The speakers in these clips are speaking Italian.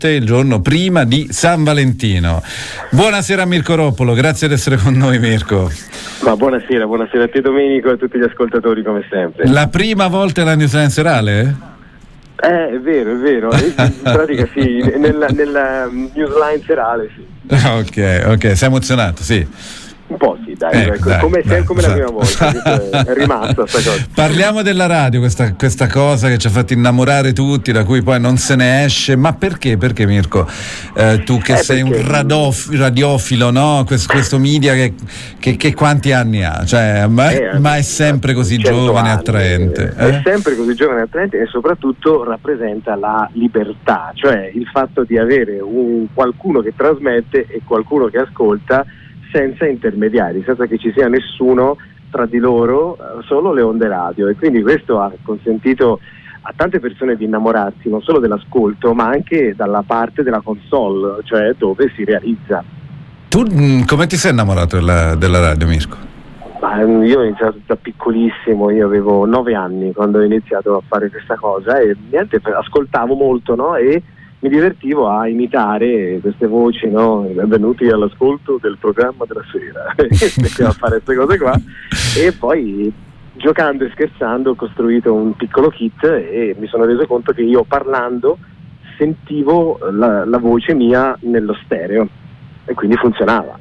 il giorno prima di San Valentino. Buonasera Mirko Roppolo, grazie di essere con noi Mirko. Ma buonasera a te Domenico e a tutti gli ascoltatori come sempre. La prima volta la newsline serale? È vero, in pratica sì, nella newsline serale sì. Ok, sei emozionato, sì. Un po' sì, dai, come la prima volta, è rimasta sta cosa. Parliamo della radio, questa cosa che ci ha fatto innamorare tutti, da cui poi non se ne esce. Ma perché Mirko? Tu che sei un radiofilo, no? Questo media che quanti anni ha? Cioè, ma è sempre così giovane e attraente. È sempre così giovane e attraente e soprattutto rappresenta la libertà, cioè il fatto di avere qualcuno che trasmette e qualcuno che ascolta senza intermediari, senza che ci sia nessuno tra di loro, solo le onde radio, e quindi questo ha consentito a tante persone di innamorarsi non solo dell'ascolto ma anche dalla parte della console, cioè dove si realizza. Tu come ti sei innamorato della radio, Mirko? Io ho iniziato da piccolissimo, io avevo 9 anni quando ho iniziato a fare questa cosa e ascoltavo molto, no? E mi divertivo a imitare queste voci, no? Benvenuti all'ascolto del programma della sera, a fare queste cose qua, e poi giocando e scherzando ho costruito un piccolo kit e mi sono reso conto che io parlando sentivo la voce mia nello stereo e quindi funzionava.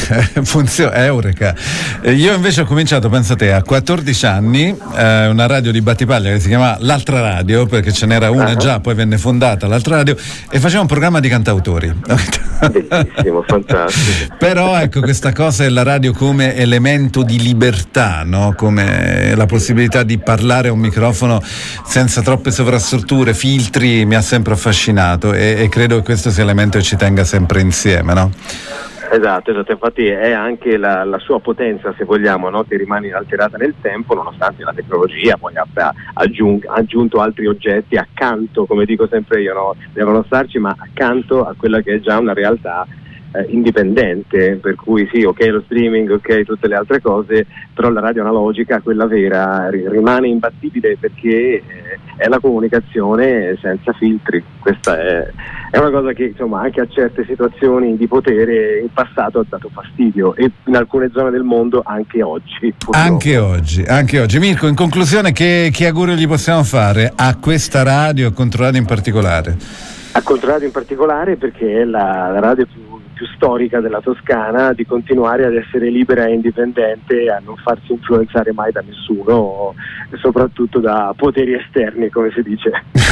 Eureka. Io invece ho cominciato, pensate, a 14 anni, una radio di Battipaglia che si chiamava L'Altra Radio, perché ce n'era una già, poi venne fondata L'Altra Radio, e faceva un programma di cantautori. Bellissimo, fantastico. Però ecco, questa cosa è la radio come elemento di libertà, no? Come la possibilità di parlare a un microfono senza troppe sovrastrutture, filtri, mi ha sempre affascinato e credo che questo sia l'elemento che ci tenga sempre insieme, no? Esatto, infatti è anche la sua potenza, se vogliamo, no? Che rimane inalterata nel tempo nonostante la tecnologia poi abbia aggiunto altri oggetti accanto, come dico sempre io, no? Devono starci, ma accanto a quella che è già una realtà indipendente, per cui sì, ok lo streaming, ok tutte le altre cose, però la radio analogica, quella vera, rimane imbattibile perché è la comunicazione senza filtri. Questa è una cosa che insomma anche a certe situazioni di potere in passato ha dato fastidio e in alcune zone del mondo anche oggi. Anche oggi. Mirko, in conclusione che augurio gli possiamo fare a questa radio, a Controradio in particolare? A Controradio in particolare perché è la radio più storica della Toscana, di continuare ad essere libera e indipendente, a non farsi influenzare mai da nessuno e soprattutto da poteri esterni, come si dice.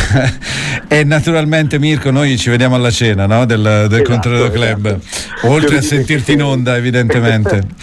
E naturalmente Mirko, noi ci vediamo alla cena, no? del Controradio Club, oltre a sentirti in onda evidentemente.